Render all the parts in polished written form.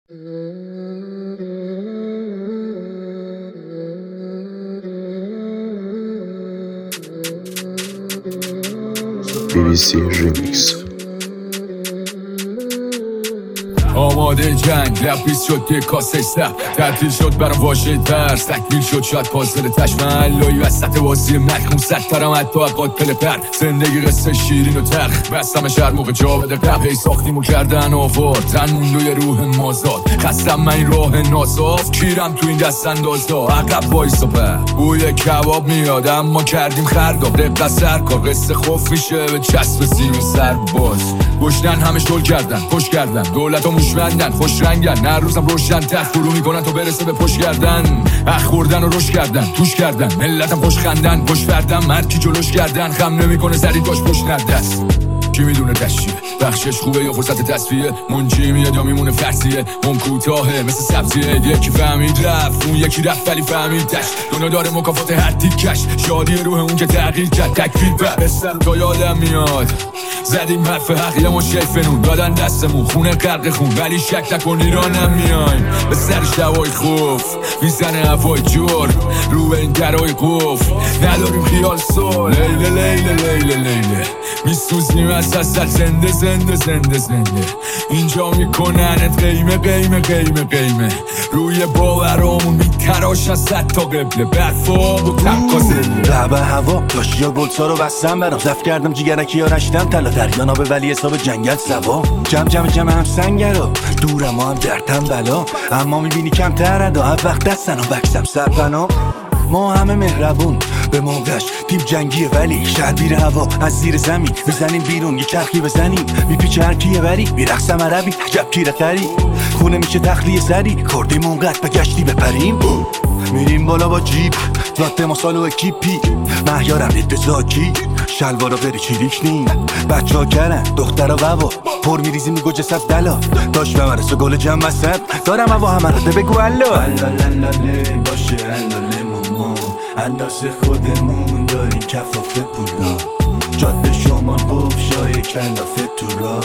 BBC Remix. آماده جنگ لبیز شد که کاسه سر تعطیل شد برام واژه درس تکمیل شد شاید پازل تشملایی وسط بازی مخمون سترم حتی عقاد پلپر زندگی قصه شیرین و تلخ بستم شهر موقع جا بده قبل هی ساختیم و کردن آوار تن موندوی روح مازاد خستم من این راه نازاف کیرم تو این دست اندازا عقب وایس و پر بوی کباب میاد اما کردیم خرداب دقیقه سرکار قصه خوف میشه به چسب زیر سر باز گشنن همه شل کردن خوش کردن دولت و موشوندن خوش رنگن نه روزم روشن تخت فرو میکنن تا برسه به پشت کردن اخ خوردن و روش کردن توش کردن ملتم خوش خندن خوش فردن مرکی جلوش کردن خم نمیکنه زدی داشت پشت ندست کی میدونه تشریه بخشش خوبه یا فرصت تصفیه منجی میاد یا میمونه فرسیه اون کوتاهه مثل سبزیه یکی فهمید رفت اون یکی رفت ولی فهمیدش دنیا داره مکافات هر تیکش شادی روح اون که تغییر کرد تکفیر بستم تا یادم میاد زدیم حرف حق یه مش فنون دادن دستمون خونه غرق خون ولی شک نکن ایرانم میایم به سر شوای خوف میزنه هوای جور رو به این درای قف نداریم خیال سال لیله لیله لیله لیله میسوزیم از اصل زنده زنده زنده زنده اینجا میکننت قیمه قیمه قیمه قیمه روی باورامون میتراش از صد تا قبله برفاب و تقاسه لعبه هوا داشت یا گلسا رو بستم برام زفت کردم جیگرکی ها رشتم تلا دریا به ولی حساب جنگل سوا جمع هم سنگرا دورم هم درتم بلا اما میبینی کم تردا هر وقت دستن و بکسم سرپنا ما همه مهربون به موقعش تیم جنگیه ولی شهر بیره هوا از زیر زمین میزنیم بیرون یه چرخی بزنیم میپیچه هر کیه بری میرقصم عربی عجب کیره خری خونه میشه تخلیه سری کردیم اونقدر به گشتی بپریم میریم بالا با جیپ لاته مسال و اکیپی مهیارم دید به زاکی شلوارا غیر چیریک نیم بچه ها کرن دختر و بابا پر میریزی میگو جسد دلا داشت به مرسو گل جمع وسط دارم هوا همه رده بگو الو اللالاله باشه اللاله ماما اندازه خودمون داریم کفافه پولا جاده شما بفشای کلافه تو را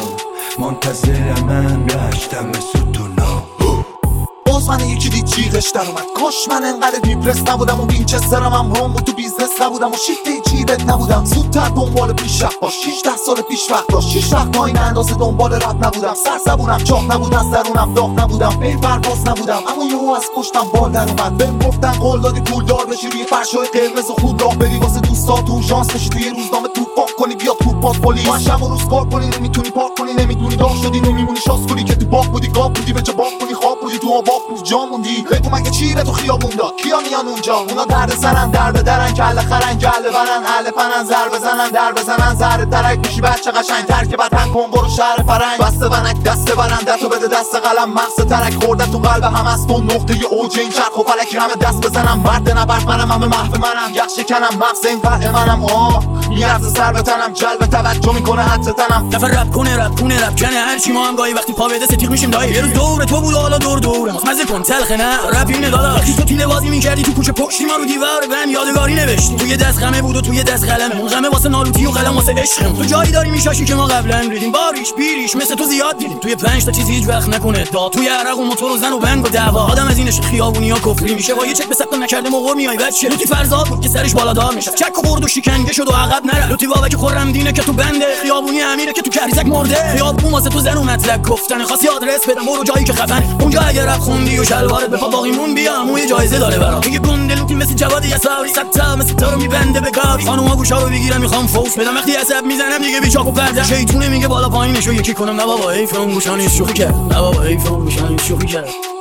منتظرم من رشتم ستونا باز من یکی دید جیغش در اومد کاش من انقدر دیپرس نبودم و وینچسترم هم روم و تو بیزنس نبودم و شیفته جیبت نبودم زودتر دنبال پیشرفت باش 16 سال پیش وقت داشت 6 وقت تا این اندازه دنبال رد نبودم سرزبونم چاق نبود از درونم داغ نبودم به پرواز نبودم اما یهو از پشتم بال در اومد بهم گفتن قول دادی پولدار بشی روی فرشای قرمز و خود راه بری واسه دوستاتون شانس بشی توی روزنامه توپاک کنی بیا توپات پلیس من شب و روز کار کنی نمیتونی پاک کنی نمیدونی داغ شدی نمیمونی شاس کنی که تو باغ بودی گاب بودی به جا باغ کنی خواب بودی تو آباق بودی جا موندی بگو مگه چی به تو خیابون داد کیا میان اونجا اونا درد سرن در بدرن کله خرن گله برن اهل فنن زر بزنن در بزنن زهر درک میشی بچه قشنگ ترک بدن کن برو شهر فرنگ بسته ونک دسته برن دستو بده دست قلم مغز ترک خوردن تو قلب هم از تو نقطه اوج این چرخ و فلک همه دست بزنم مرد نبرد منم همه محو منم یخ شکنم مغز این فرق منم میارزه سر به تنم جلب توجه میکنه حد تنم دفعه رپ کنه هرچی ما هم گاهی وقتی پا بده ستیق میشیم دایی یه روز دور تو بود و حالا دوره مزه کن تلخه نه رپ اینه دادا وقتی تو تیله بازی میکردی تو کوچه پشتی ما رو دیوار بهم یادگاری نوشتی توی دست غمه بود و توی دست قلمه اون غمه واسه نالوتی و قلم واسه عشقم تو جایی داری میشاشی که ما قبلا ریدیم باریش بیریش مثل تو زیاد دیدیم توی 5 تا چیزی هیچ وقت نکنه دا توی عرق و موتور و زن و بنگ و دعوا آدم از اینش خیابونیا کفری میشه با یه چک به ثبت نکرده موقع میای بچه لوتی فرزاد بود که سرش بالادار میشه چک و برد و شکنگه شد و عقب نره لوتی بابک خرم دینه که تو بنده خیابونی امیره که تو کریزک مرده خیابون واسه تو زن و مطلق گفتن خاصی آدرس بدم برو جایی که خفن اونجا اگه رپ خوندی و شلوارت به پا باقیمون بیا موی جایزه داره برام میگه گنده لوتی مثل جواد یساری ستا مثل تو رو میبنده به کاری خانوما گوشا رو بگیرم میخوام فوش بدم وقتی عصب میزنم دیگه بیچاک و پرده شیطونه میگه بالا پایینشو یکی کنم نه بابا حیف اون گوشانی شوخی کرد نه بابا حیف اون گوشانی شوخی کرد